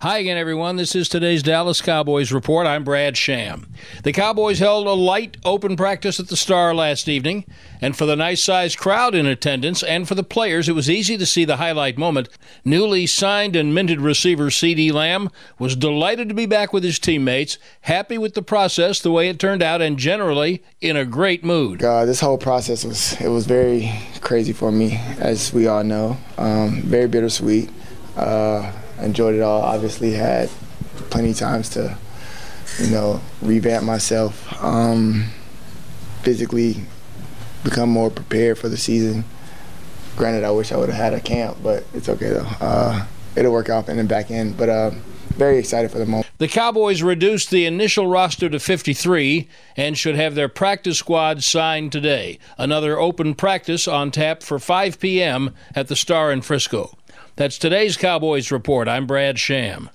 Hi again, everyone. This is today's Dallas Cowboys Report. I'm Brad Sham. The Cowboys held a light open practice at the Star last evening, and for the nice-sized crowd in attendance and for the players, it was easy to see the highlight moment. Newly signed and minted receiver CeeDee Lamb was delighted to be back with his teammates, happy with the process, the way it turned out, and generally in a great mood. This whole process was very crazy for me, as we all know. Very bittersweet. Enjoyed it all. Obviously had plenty of times to, revamp myself, physically become more prepared for the season. Granted, I wish I would have had a camp, but it's okay though. It'll work out in the back end, but very excited for the moment. The Cowboys reduced the initial roster to 53 and should have their practice squad signed today. Another open practice on tap for 5 p.m. at the Star in Frisco. That's today's Cowboys Report. I'm Brad Sham.